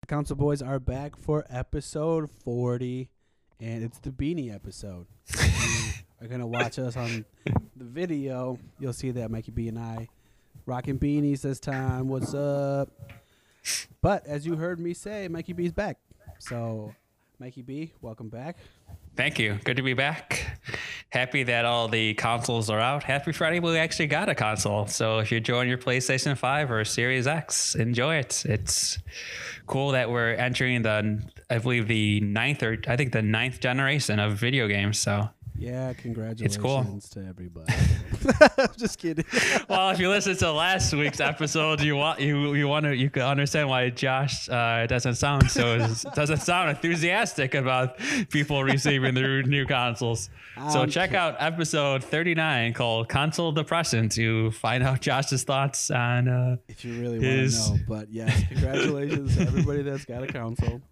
Council Boys are back for episode 40, and it's the beanie episode. If you are going to watch us on the video, you'll see that Mikey B and I rocking beanies this time. What's up? But as you heard me say, Mikey B's back. So, Mikey B, welcome back. Thank you. Good to be back. Happy that all the consoles are out. Happy Friday, we actually got a console. So if you're enjoying your PlayStation 5 or Series X, enjoy it. It's cool that we're entering I believe the ninth generation of video games. So yeah, congratulations cool. to everybody. I'm just kidding. Well, if you listen to last week's episode, you can understand why Josh doesn't sound enthusiastic about people receiving their new consoles. So check out episode 39 called "Console Depression" to find out Josh's thoughts on if you really want to know. But yes, congratulations to everybody that's got a console.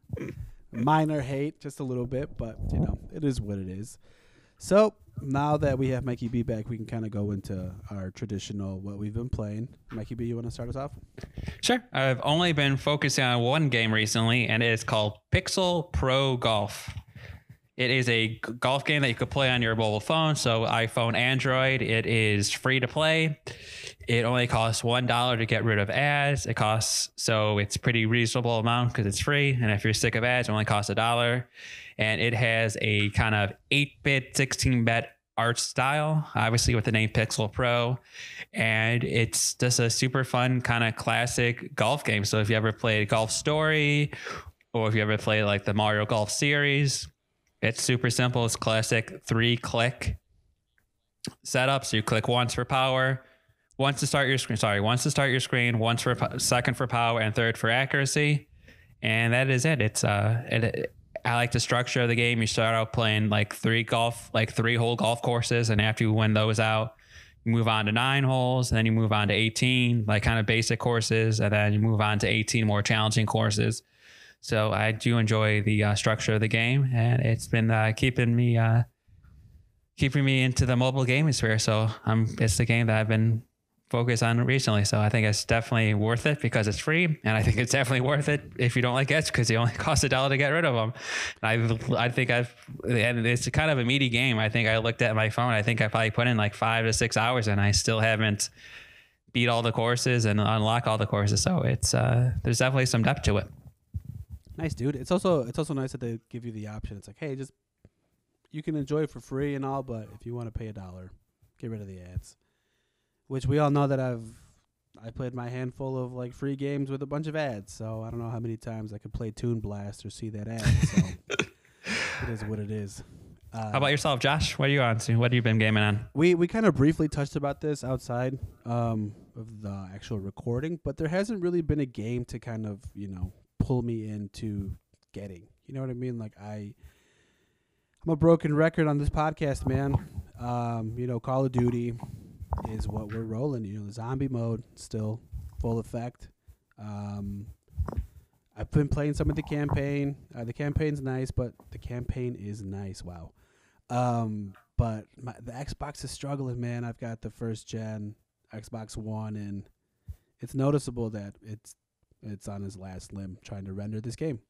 Minor hate, just a little bit, but it is what it is. So now that we have Mikey B back, we can kind of go into our traditional what we've been playing. Mikey B, you want to start us off? Sure. I've only been focusing on one game recently, and it is called Pixel Pro Golf. It is a golf game that you could play on your mobile phone, so iPhone, Android. It is free to play. It only costs $1 to get rid of ads. So it's pretty reasonable amount because it's free. And if you're sick of ads, it only costs $1. And it has a kind of 8-bit, 16-bit art style, obviously with the name Pixel Pro. And it's just a super fun kind of classic golf game. So if you ever played Golf Story, or if you ever played like the Mario Golf series, it's super simple. It's classic 3-click setup. So you click once for power, once to start your screen, once for second for power, and third for accuracy. And that is it. I like the structure of the game. You start out playing like 3 whole golf courses, and after you win those out, you move on to 9 holes, and then you move on to 18, like kind of basic courses, and then you move on to 18 more challenging courses. So I do enjoy the structure of the game, and it's been keeping me into the mobile gaming sphere. So it's the game that I've been focused on recently. So I think it's definitely worth it because it's free, and I think it's definitely worth it if you don't like ads because they only cost $1 to get rid of them. And it's kind of a meaty game. I think I looked at my phone. I think I probably put in like 5 to 6 hours, and I still haven't beat all the courses and unlock all the courses. So it's there's definitely some depth to it. Nice, dude. It's also nice that they give you the option. It's like, hey, just you can enjoy it for free and all, but if you want to pay $1, get rid of the ads. Which we all know that I played my handful of like free games with a bunch of ads, so I don't know how many times I could play Toon Blast or see that ad. So it is what it is. How about yourself, Josh? What are you on to? What have you been gaming on? We kind of briefly touched about this outside of the actual recording, but there hasn't really been a game to kind of pull me into getting. You know what I mean? Like I'm a broken record on this podcast, man. Call of Duty is what we're rolling. The zombie mode still full effect. I've been playing some of the campaign. The campaign's nice, but the campaign is nice. Wow. But the Xbox is struggling, man. I've got the first gen Xbox One, and it's noticeable that it's on his last limb trying to render this game.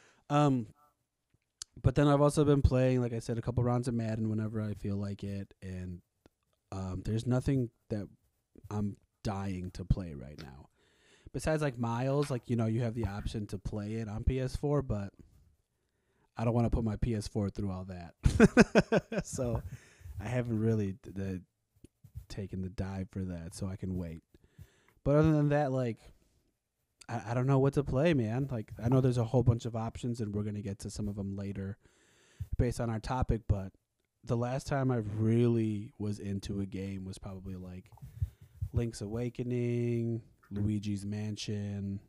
But then I've also been playing, like I said, a couple rounds of Madden whenever I feel like it, and there's nothing that I'm dying to play right now. Besides like Miles, you have the option to play it on PS4, but I don't want to put my PS4 through all that. So I haven't really taken the dive for that, so I can wait. But other than that, I don't know what to play, man. I know there's a whole bunch of options, and we're going to get to some of them later based on our topic, but the last time I really was into a game was probably like Link's Awakening, Luigi's Mansion.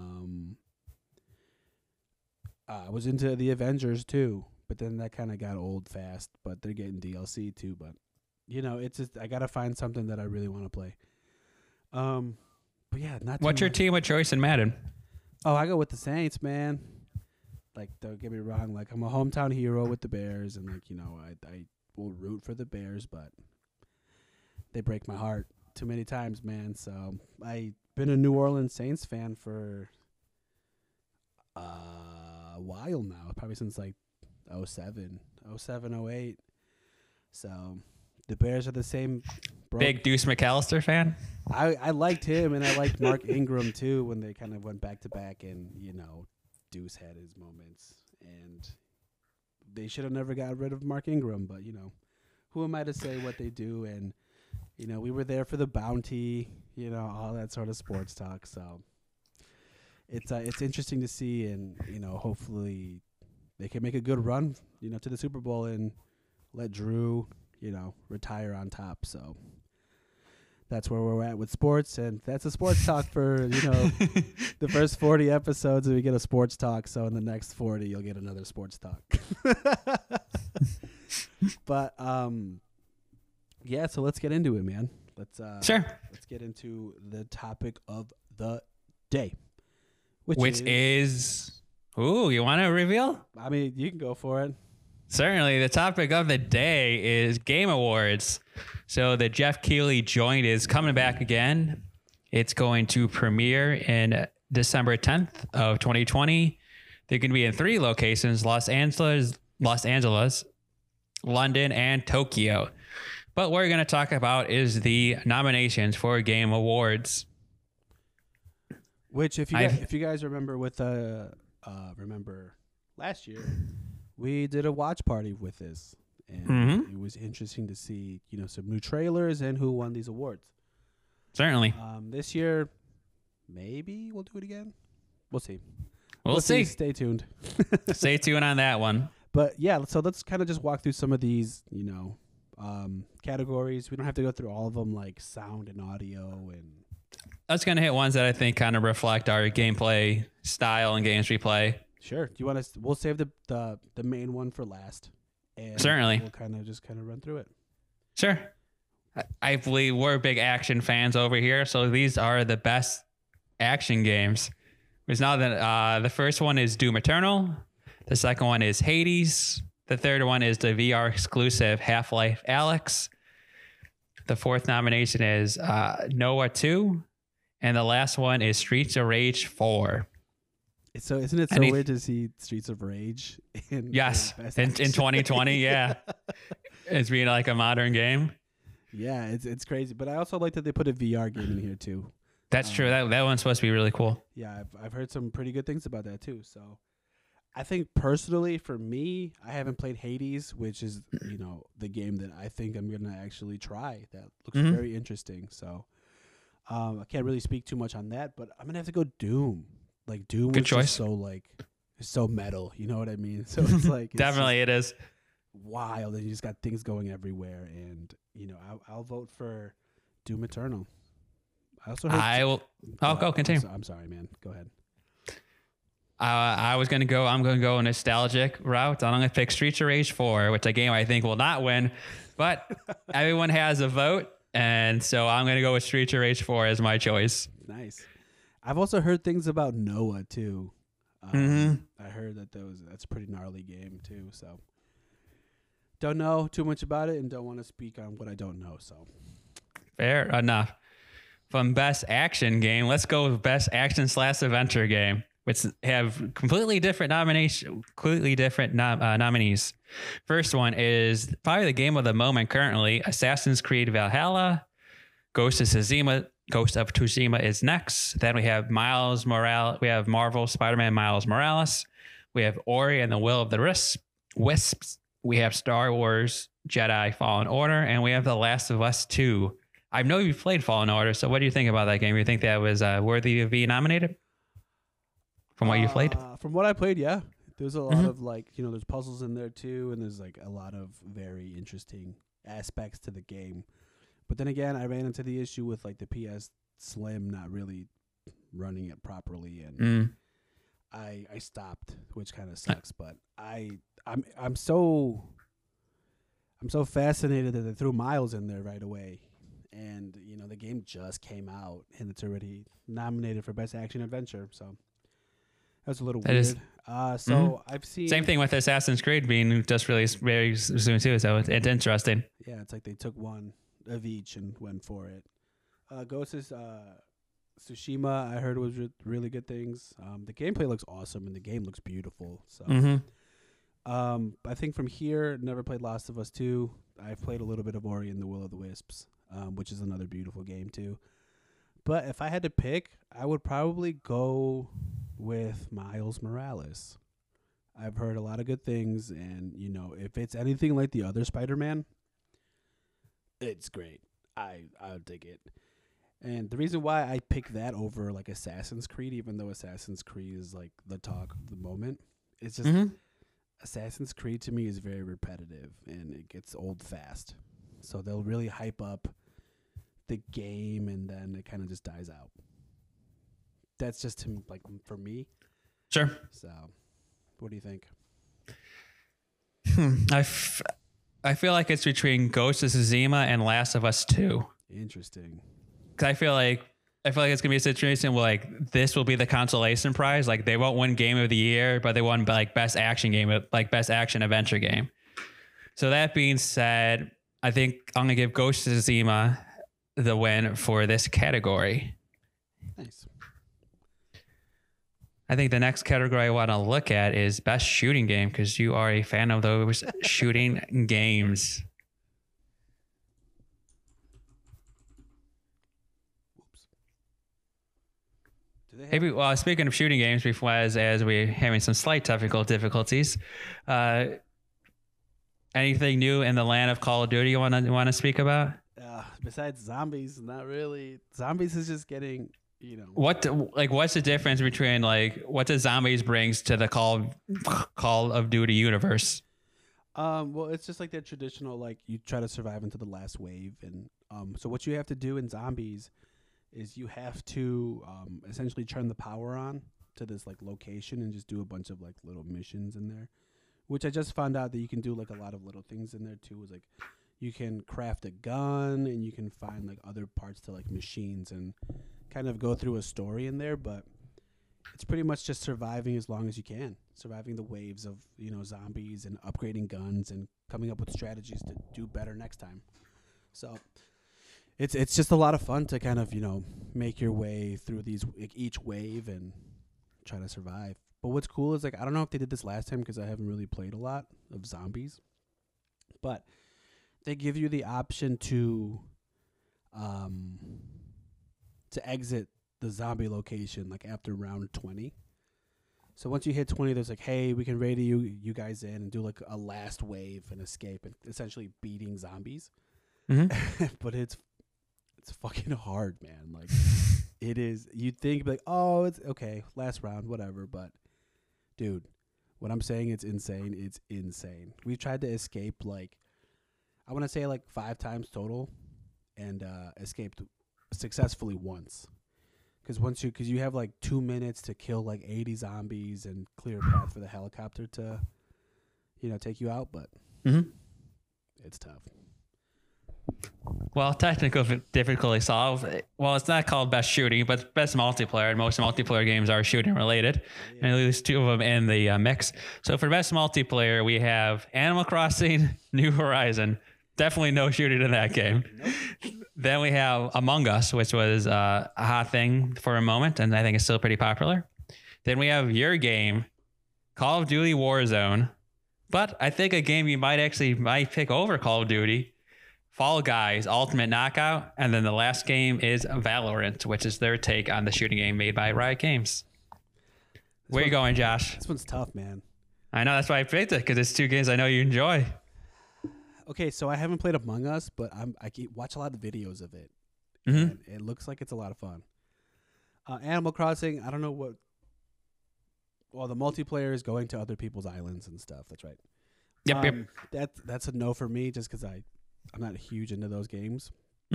I was into the Avengers too, but then that kind of got old fast, but they're getting DLC too. But, it's just, I got to find something that I really want to play. But yeah, not too What's your much. team of choice in Madden? Oh, I go with the Saints, man. Don't get me wrong. I'm a hometown hero with the Bears, and I will root for the Bears, but they break my heart too many times, man. So I've been a New Orleans Saints fan for a while now, probably since like 07, 08. So the Bears are the same. Big Deuce McAllister fan. I liked him, and I liked Mark Ingram too when they kind of went back to back, and Deuce had his moments, and they should have never got rid of Mark Ingram. But who am I to say what they do? And we were there for the bounty, all that sort of sports talk. So it's interesting to see, and hopefully they can make a good run, to the Super Bowl and let Drew, retire on top. So that's where we're at with sports, and that's a sports talk for the first 40 episodes. We get a sports talk, so in the next 40 you'll get another sports talk. But yeah, so let's get into it, man. Let's get into the topic of the day, which is ooh, you want to reveal? I mean, you can go for it. Certainly. The topic of the day is Game Awards. So the Jeff Keighley joint is coming back again. It's going to premiere in December 10th of 2020. They're going to be in 3 locations: Los Angeles, London, and Tokyo. But what we're going to talk about is the nominations for Game Awards. Which, if you guys remember with remember last year, we did a watch party with this, and it was interesting to see some new trailers and who won these awards. Certainly. This year, maybe we'll do it again. We'll see. We'll see. Stay tuned. Stay tuned on that one. But yeah, so let's kind of just walk through some of these, categories. We don't have to go through all of them, like sound and audio, and that's going to hit ones that I think kind of reflect our gameplay style and games we play. Sure. Do you want to? We'll save the main one for last. And certainly. We'll kind of run through it. Sure. I believe we're big action fans over here, so these are the best action games. There's now the first one is Doom Eternal. The second one is Hades. The third one is the VR exclusive Half-Life Alyx. The fourth nomination is Noah 2. And the last one is Streets of Rage 4. So isn't it so weird to see Streets of Rage in 2020? Yeah. It's being like a modern game. Yeah, it's crazy. But I also like that they put a VR game in here too. That's true. That one's supposed to be really cool. Yeah, I've heard some pretty good things about that too. So I think personally for me, I haven't played Hades, which is, the game that I think I'm going to actually try. That looks very interesting. So I can't really speak too much on that, but I'm going to have to go Doom. Like Doom good was choice. Just so so metal, you know what I mean? So it's like definitely it is wild, and you just got things going everywhere, and I'll vote for Doom Eternal. I also heard I'll go continue. I'm sorry, man. Go ahead. I'm going to go a nostalgic route. I'm going to pick Streets of Rage 4, which is a game I think will not win, but everyone has a vote, and so I'm going to go with Streets of Rage 4 as my choice. Nice. I've also heard things about Noah too. I heard that's a pretty gnarly game too. So don't know too much about it and don't want to speak on what I don't know. So fair enough. From best action game, let's go with best action/adventure game, which have completely different nominees. First one is probably the game of the moment currently: Assassin's Creed Valhalla. Ghost of Tsushima is next. Then we have Miles Morales. We have Marvel Spider-Man Miles Morales. We have Ori and the Will of the Wisps. We have Star Wars Jedi Fallen Order, and we have The Last of Us 2. I know you've played Fallen Order, so what do you think about that game? You think that was worthy of being nominated? From what you played? From what I played, yeah. There's a lot of there's puzzles in there too, and there's a lot of very interesting aspects to the game. But then again, I ran into the issue with the PS Slim not really running it properly, and I stopped, which kind of sucks. But I'm so fascinated that they threw Miles in there right away, and the game just came out and it's already nominated for best action adventure. So that's a little weird. I've seen same thing with Assassin's Creed being just released very soon too. So it's interesting. Yeah, it's like they took one of each and went for it. Ghost Tsushima, I heard was really good things. The gameplay looks awesome and the game looks beautiful. So, I think from here, never played Last of Us 2. I've played a little bit of Ori and the Will of the Wisps, which is another beautiful game too. But if I had to pick, I would probably go with Miles Morales. I've heard a lot of good things, and if it's anything like the other Spider-Man, it's great. I'll dig it. And the reason why I pick that over like Assassin's Creed, even though Assassin's Creed is like the talk of the moment, it's just Assassin's Creed to me is very repetitive and it gets old fast. So they'll really hype up the game and then it kind of just dies out. That's just like for me. Sure. So, what do you think? I feel like it's between Ghost of Tsushima and Last of Us 2. Interesting. Because I feel like it's gonna be a situation where like this will be the consolation prize. Like they won't win Game of the Year, but they won like Best Action Game, like Best Action Adventure Game. So that being said, I think I'm gonna give Ghost of Tsushima the win for this category. Nice. I think the next category I want to look at is Best Shooting Game because you are a fan of those shooting games. Maybe, well, speaking of shooting games, before as we're having some slight technical difficulties, anything new in the land of Call of Duty you want to speak about? Besides zombies, not really. Zombies is just getting, what's the difference between like what the zombies brings to the Call of Duty universe? Well, it's just like that traditional, like you try to survive into the last wave, and so what you have to do in zombies is you have to essentially turn the power on to this like location and just do a bunch of like little missions in there, which I just found out that you can do like a lot of little things in there too. Is like you can craft a gun and you can find like other parts to like machines and kind of go through a story in there, but it's pretty much just surviving as long as you can, surviving the waves of zombies and upgrading guns and coming up with strategies to do better next time. So it's just a lot of fun to kind of make your way through these each wave and try to survive. But what's cool is like I don't know if they did this last time because I haven't really played a lot of zombies, but they give you the option to exit the zombie location like after round 20. So once you hit 20, there's like, hey, we can radio you guys in and do like a last wave and escape and essentially beating zombies. But it's fucking hard, man. Like it is. You'd think like, oh, it's okay, last round, whatever. But dude, what I'm saying, it's insane. It's insane. We tried to escape like I want to say like 5 times total, and escaped successfully once. Because you have like 2 minutes to kill like 80 zombies and clear a path for the helicopter to, take you out. But it's tough. Well, technical difficulty solved. Well, it's not called best shooting, but best multiplayer. And most multiplayer games are shooting related. Yeah. And at least 2 of them in the mix. So for best multiplayer, we have Animal Crossing, New Horizon. Definitely no shooting in that game. Nope. Then we have Among Us, which was a hot thing for a moment, and I think it's still pretty popular. Then we have your game, Call of Duty Warzone. But I think a game you might pick over Call of Duty, Fall Guys Ultimate Knockout. And then the last game is Valorant, which is their take on the shooting game made by Riot Games. Where are you going, Josh? This one's tough, man. I know, that's why I picked it, because it's 2 games I know you enjoy. Okay, so I haven't played Among Us, but I watch a lot of videos of it. And it looks like it's a lot of fun. Animal Crossing, I don't know what. Well, the multiplayer is going to other people's islands and stuff. That's right. Yep. That's a no for me, just because I'm not huge into those games.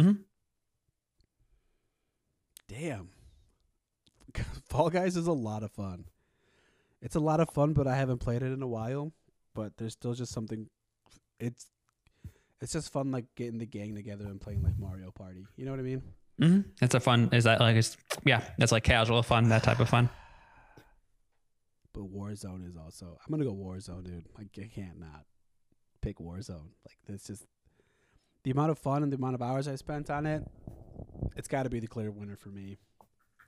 Damn. Fall Guys is a lot of fun. It's a lot of fun, but I haven't played it in a while. But there's still just something. It's just fun, like getting the gang together and playing like Mario Party. You know what I mean? It's a fun. Is that like? That's like casual fun, that type of fun. But Warzone is also. I'm gonna go Warzone, dude. Like I can't not pick Warzone. Like that's just the amount of fun and the amount of hours I spent on it. It's got to be the clear winner for me.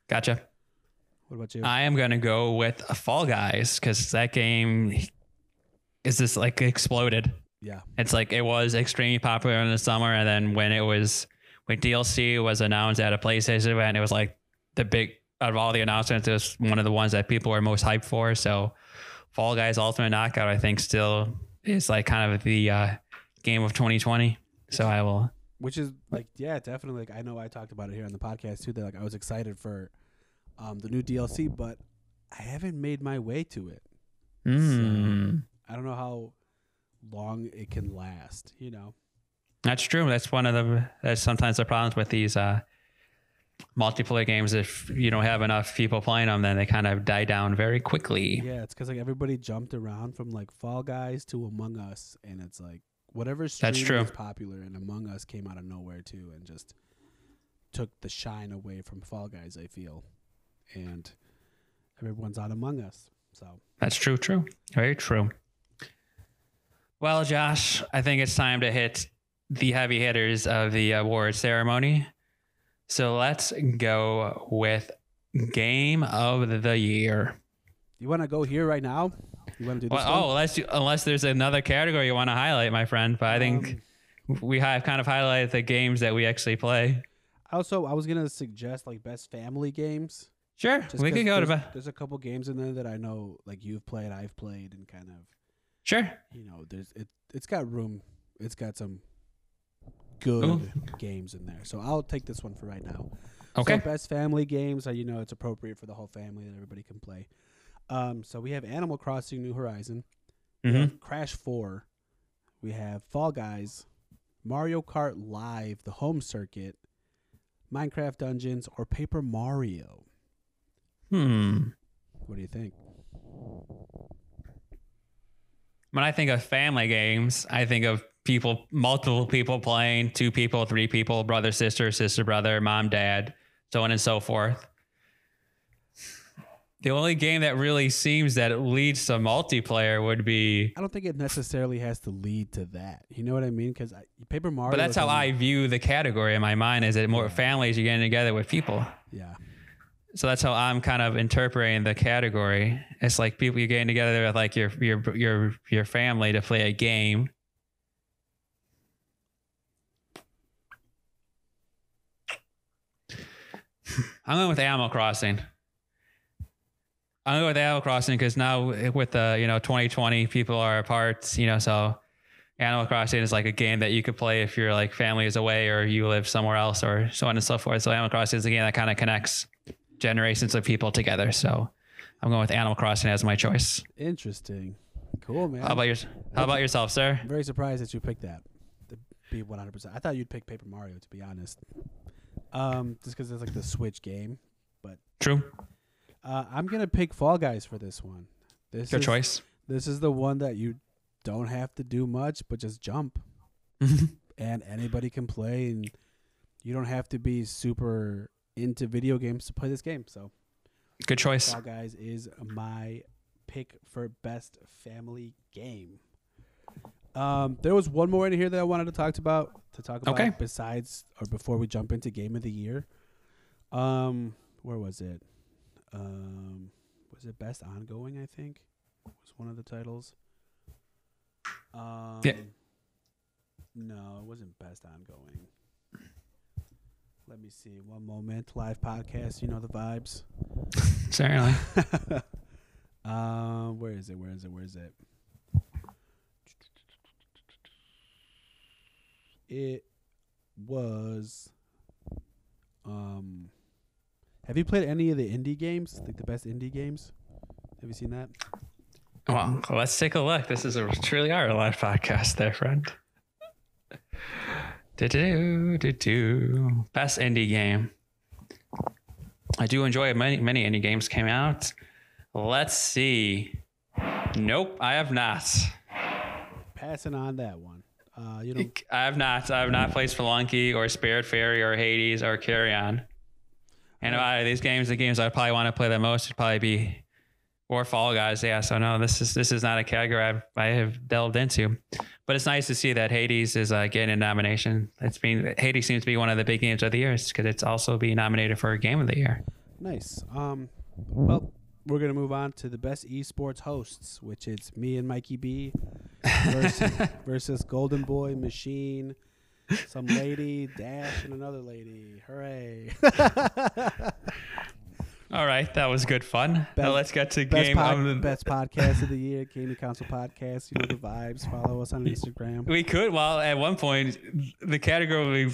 Gotcha. What about you? I am going to go with Fall Guys because that game is just like exploded. Yeah. It's like it was extremely popular in the summer. And then when DLC was announced at a PlayStation event, it was like the big, out of all the announcements, it was one of the ones that people were most hyped for. So Fall Guys Ultimate Knockout, I think, still is like kind of the game of 2020. So I will. Which is like, yeah, definitely. Like, I know I talked about it here on the podcast too. That like I was excited for the new DLC, but I haven't made my way to it. So I don't know how long it can last. You know. That's true. That's that's sometimes the problems with these multiplayer games. If you don't have enough people playing them, then they kind of die down very quickly. Yeah, it's because like everybody jumped around from like Fall Guys to Among Us, and it's like whatever stream was popular, and Among Us came out of nowhere too, and just took the shine away from Fall Guys. I feel, and everyone's on Among Us. So that's true. True. Very true. Well, Josh, I think it's time to hit the heavy hitters of the award ceremony. So let's go with Game of the Year. You want to go here right now? You want to do this one? Unless there's another category you want to highlight, my friend. But I think we have kind of highlighted the games that we actually play. Also, I was going to suggest like best family games. Sure, we could go to. There's a couple games in there that I know like you've played, I've played, and kind of. Sure. You know, it's got room. It's got some good games in there. So I'll take this one for right now. Okay. So best family games are, it's appropriate for the whole family that everybody can play. So we have Animal Crossing New Horizon, we have Crash 4, we have Fall Guys, Mario Kart Live, the home circuit, Minecraft Dungeons, or Paper Mario. What do you think? When I think of family games, I think of multiple people playing, 2 people, 3 people, brother, sister, brother, mom, dad, so on and so forth. The only game that really seems that it leads to multiplayer would be... I don't think it necessarily has to lead to that. You know what I mean? Because Paper Mario... But that's how I view the category in my mind, is that more families are getting together with people. Yeah. So that's how I'm kind of interpreting the category. It's like people you're getting together with like your family to play a game. I'm going with Animal Crossing. I'm going with Animal Crossing because now with the 2020 people are apart, so Animal Crossing is like a game that you could play if your like family is away or you live somewhere else or so on and so forth. So Animal Crossing is a game that kind of connects generations of people together. So I'm going with Animal Crossing as my choice. Interesting. Cool, man. How about yourself, sir? I'm very surprised that you picked that. To be 100%. I thought you'd pick Paper Mario, to be honest. Just because it's like the Switch game. But true. I'm going to pick Fall Guys for this one. Good choice. This is the one that you don't have to do much, but just jump. And anybody can play, and you don't have to be super into video games to play this game. So good choice. Fall Guys is my pick for best family game. There was one more in here that I wanted to talk about besides or before we jump into Game of the Year. Where was it? Was it Best Ongoing, I think? Was one of the titles. Yeah. No, it wasn't Best Ongoing. Let me see. One moment. Live podcast. You know the vibes. Certainly. Where is it? It was have you played any of the indie games? Like the best indie games? Have you seen that? Well, let's take a look. This is truly our live podcast there, friend. Best indie game. I do enjoy many indie games came out. Let's see. Nope, I have not. Passing on that one. I have not played Spelunky or Spirit Fairy or Hades or Carry On. And out of these games, the games I probably want to play the most would probably be or Fall Guys. Yeah, so no, this is not a category I have delved into. But it's nice to see that Hades is getting a nomination. Hades seems to be one of the big games of the year because it's also being nominated for Game of the Year. Nice. Well, we're gonna move on to the best esports hosts, which is me and Mikey B versus Golden Boy Machine, some lady, Dash, and another lady. Hooray! All right, that was good fun. Best- Now let's get to Best, game. best podcast of the year, Gaming Council Podcast. You know the vibes. Follow us on Instagram. We could. Well, at one point, the category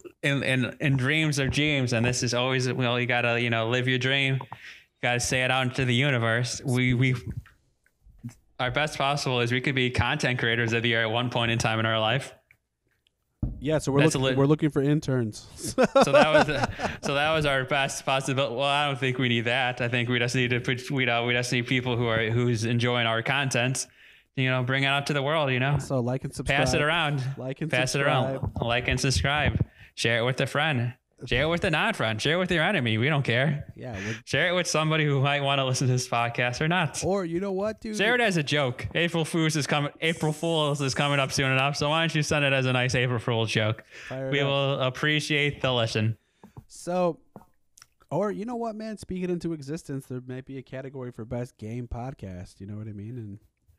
in dreams or dreams, and this is always, well, you gotta live your dream. You gotta say it out into the universe. We our best possible is we could be content creators of the year at one point in time in our life. Yeah, so we're looking for interns. So that was our best possibility. Well, I don't think we need that. I think we just need to we just need people who's enjoying our content. Bring it out to the world. So like and subscribe. Pass it around. Pass it around. Like and subscribe. Share it with a friend. Share it with a non-friend. Share it with your enemy. We don't care. Yeah. Share it with somebody who might want to listen to this podcast or not. Or you know what, dude? Share it as a joke. April Fools is coming up soon enough. So why don't you send it as a nice April Fool's joke? We will appreciate the listen. So, or you know what, man? Speak it into existence. There might be a category for best game podcast. You know what I mean? And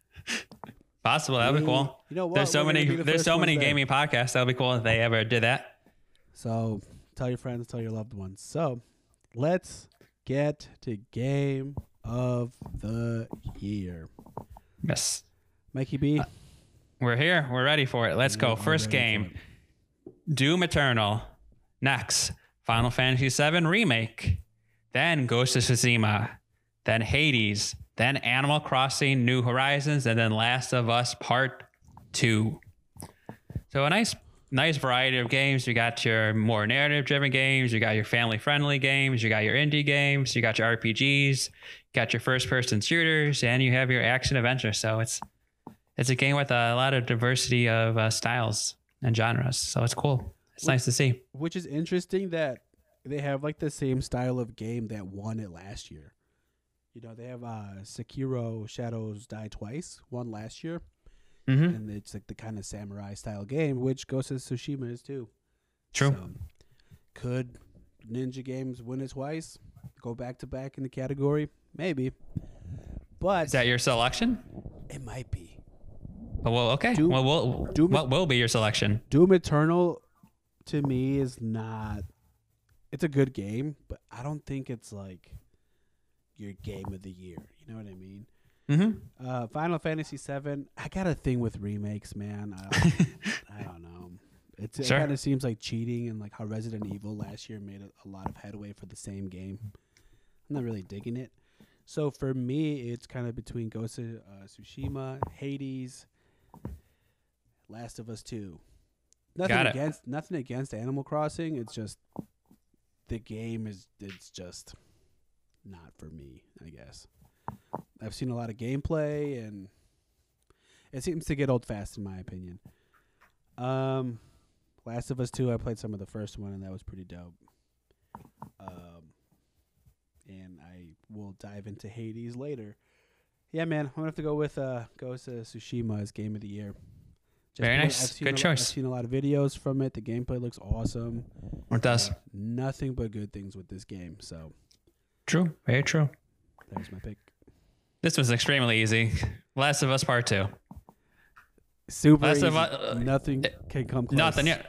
possible. That'd be cool. You know what? There's so many gaming podcasts. That'd be cool if they ever did that. So tell your friends, tell your loved ones. So let's get to game of the year. Yes. Mikey B. We're here. We're ready for it. Let's go. First game. Doom Eternal. Next. Final Fantasy VII Remake. Then Ghost of Tsushima. Then Hades. Then Animal Crossing New Horizons. And then Last of Us Part 2. So a nice variety of games. You got your more narrative-driven games. You got your family-friendly games. You got your indie games. You got your RPGs. You got your first-person shooters, and you have your action-adventure. So it's a game with a lot of diversity of styles and genres. So it's cool. It's nice to see. Which is interesting that they have like the same style of game that won it last year. They have Sekiro Shadows Die Twice, won last year. Mm-hmm. And it's like the kind of samurai style game, which Ghost of Tsushima is too. True. So, could Ninja Games win it twice? Go back to back in the category? Maybe. But is that your selection? It might be. Well, okay. What will be your selection? Doom Eternal, to me, is not. It's a good game, but I don't think it's like your game of the year. You know what I mean? Mm-hmm. Final Fantasy VII. I got a thing with remakes, man. I don't know. It kind of seems like cheating, and like how Resident Evil last year made a lot of headway for the same game. I'm not really digging it. So for me, it's kind of between Ghost of Tsushima, Hades, Last of Us 2. Nothing against Animal Crossing. It's just the game it's just not for me, I guess. I've seen a lot of gameplay, and it seems to get old fast, in my opinion. Last of Us 2, I played some of the first one, and that was pretty dope. And I will dive into Hades later. Yeah, man, I'm going to have to go with Ghost of Tsushima as Game of the Year. Very nice. Good choice. I've seen a lot of videos from it. The gameplay looks awesome. It does. Nothing but good things with this game, so. True. Very true. There's my pick. This was extremely easy. Last of Us Part 2. Super easy. Nothing can come close. Nothing. Yeah.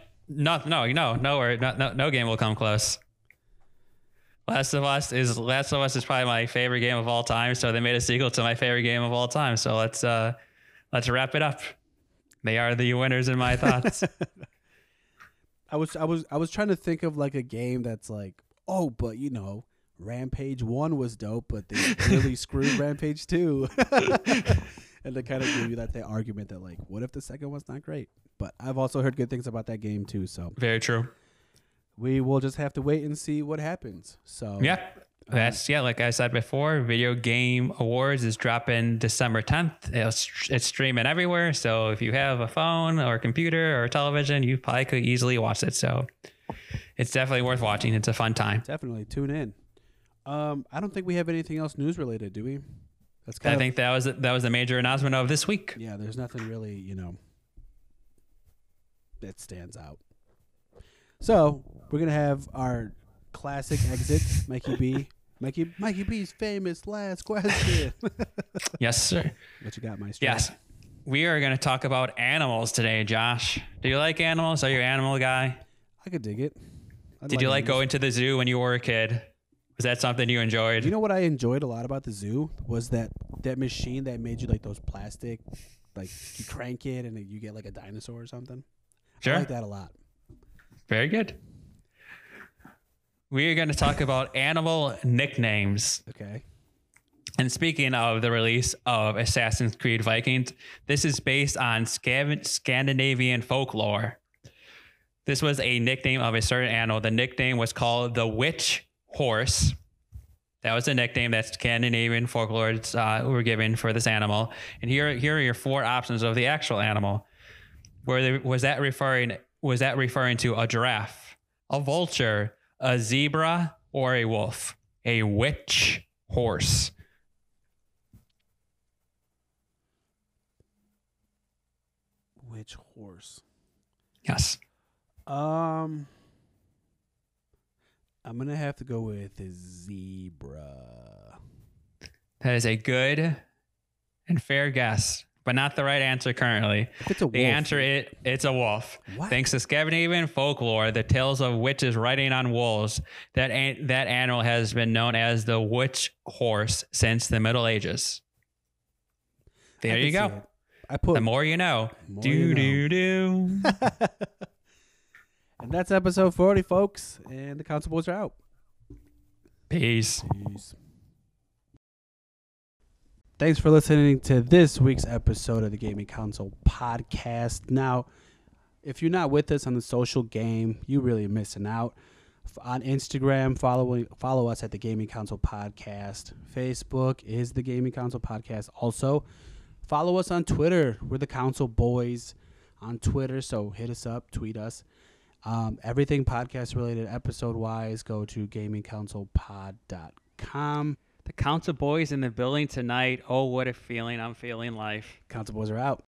No game will come close. Last of Us is probably my favorite game of all time. So they made a sequel to my favorite game of all time. So let's wrap it up. They are the winners in my thoughts. I was trying to think of like a game that's like, but Rampage 1 was dope, but they really screwed Rampage 2. And they kind of give you that argument that like, what if the second one's not great? But I've also heard good things about that game too. So very true. We will just have to wait and see what happens. So yeah, like I said before, Video Game Awards is dropping December 10th. It's streaming everywhere. So if you have a phone or a computer or a television, you probably could easily watch it. So it's definitely worth watching. It's a fun time. Definitely tune in. I don't think we have anything else news related, do we? I think that was the major announcement of this week. Yeah, there's nothing really, that stands out. So we're gonna have our classic exit. Mikey B, Mikey B's famous last question. Yes, sir. What you got, Maestro? Yes. We are going to talk about animals today, Josh. Do you like animals? Are you an animal guy? I could dig it. Did you like going to the zoo when you were a kid? Was that something you enjoyed? You know what I enjoyed a lot about the zoo was that machine that made you like those plastic, like you crank it and you get like a dinosaur or something. Sure. I like that a lot. Very good. We are going to talk about animal nicknames. Okay. And speaking of the release of Assassin's Creed Vikings, this is based on Scandinavian folklore. This was a nickname of a certain animal. The nickname was called the witch horse. That was the nickname that Scandinavian folklore were given for this animal. And here are your four options of the actual animal. Was that referring to a giraffe, a vulture, a zebra, or a wolf? A witch horse. Which horse? Yes. I'm gonna have to go with a zebra. That is a good and fair guess, but not the right answer currently. If it's a The wolf, answer it's a wolf. What? Thanks to Scandinavian folklore, the tales of witches riding on wolves, that animal has been known as the witch horse since the Middle Ages. There you go. I put The more you know. More you know. Do. And that's episode 40, folks. And the Council Boys are out. Peace. Peace. Thanks for listening to this week's episode of the Gaming Council podcast. Now, if you're not with us on the social game, you really are missing out. On Instagram, follow us at the Gaming Council podcast. Facebook is the Gaming Council podcast. Also, follow us on Twitter. We're the Council Boys on Twitter, so hit us up, tweet us. Everything podcast related episode wise, go to gamingcouncilpod.com. The Council Boys in the building tonight. Oh, what a feeling. I'm feeling life. Council Boys are out.